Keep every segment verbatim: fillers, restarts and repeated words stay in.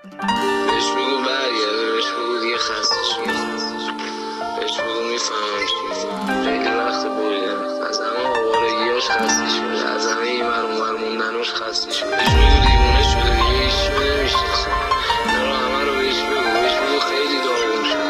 بهش بگو برگرده، بهش بگو دیگه خسته شد، بهش بگو میفهمم چی میگم. خیلی وقت بریدم از همه آوارگیاش خسته شده، از همه این ور اون ور موندناش خسته شده. بهش بگو دیوونه شده دیگه، هیچی رو نمیشناسه. اینا رو همه رو بهش بگو، بهش بگو خیلی داغون شده.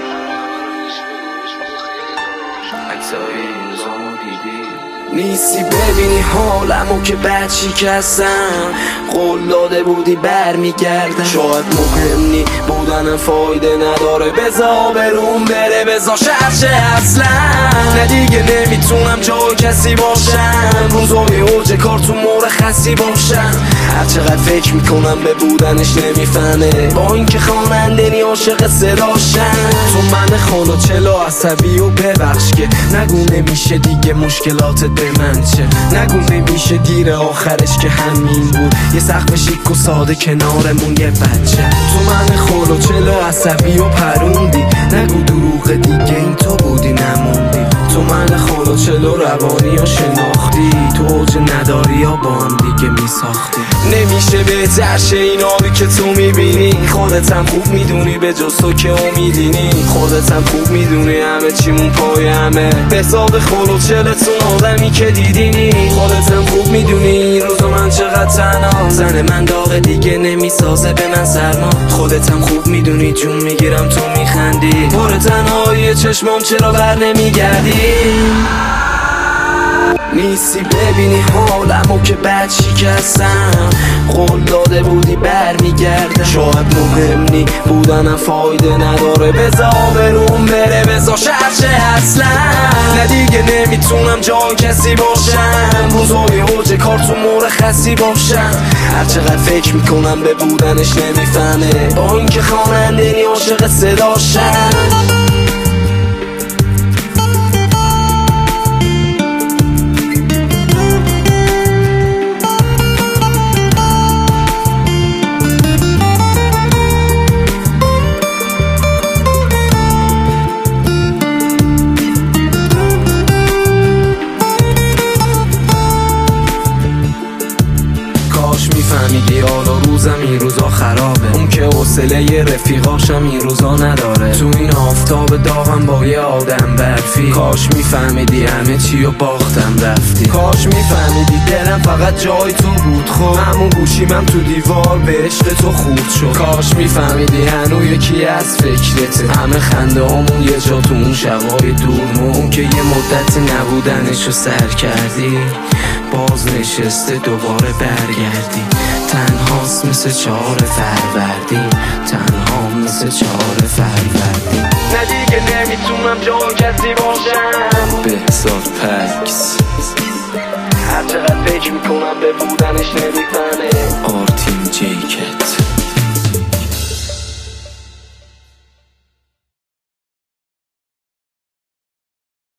عکسای این روزامو دیدی نیستی ببینی حالمو که بد شکستم، قول داده بودی برمیگردم. شاید مهم نی بودنم فایده نداره، بزا بروم بره بزا شرشه اصلا. نه دیگه نمیتونم جای کسی باشم، روزای اوج کار تو مرخصی باشم. هر چقدر فکر میکنم به بودنش نمیفهمه، با اینکه خواننده نی عاشق صداشم. تو من خالا چلا عصبی و ببخش که نگو نمیشه دیگه مشکلاتت به من چه، نگو نمیشه دیر آخرش که همین بود، یه سقف شیک و ساده کنارمون یه بچه. تو من خالا چلا عصبی و پروندی، نگو دروغ دیگه این تو بودی نموندی. تو من خالا چلا روانی و شناختی، تو اوج نداری یا با هم دیگه میساختی. نمیشه بهتر شه این آبی که تو میبینی، خودت هم خوب میدونی به جز تو که امیدینی. خودت هم خوب میدونی همه چیمون پای همه، به حساب خالا چلتون آدمی که دیدینی. خودت هم خوب میدونی این روزا من چقدر تنها، زن من داغ دیگه نمیسازه به من سرما. خودت هم خوب میدونی جون میگیرم تو میخندی، پر تنهایی چشمام چرا بر نمیگردی. نیستی ببینی حالمو که بد شکستم، قول داده بودی برمیگردم. شاید مهم نی بودنم فایده نداره، بزا بروم بره بزا شرشه اصلا. نه دیگه نمیتونم جای کسی باشم، روزای اوج کار تو مرخصی باشم. هر چقدر فکر میکنم به بودنش نمیفهمه، با اینکه خواننده نی عاشق صداشم. میفهمیدی حالا روزم این روزا خرابه، اون که حوصله رفیقاشم این روزا نداره. تو این آفتاب داغم با یه آدم برفی، کاش میفهمیدی همه چی و باختم رفتی. کاش میفهمیدی دلم فقط جای تو بود، خب همون گوشیمم تو دیوار به عشق تو خورد شد. کاش میفهمیدی هنو یکی از فکرته، همه خنده همون یه جا تو اون شبای دور، اون که یه مدت نبودنشو سر کردی، باز نشسته دوباره برگردی. تنهاست مثل چهار فروردین، تنها مثل چهار فروردین. نه دیگه نمیتونم جای کسی باشم، بهزاد پکس. هر چقدر فکر میکنم به بودنش نمیفهمه، آرتین جیکت.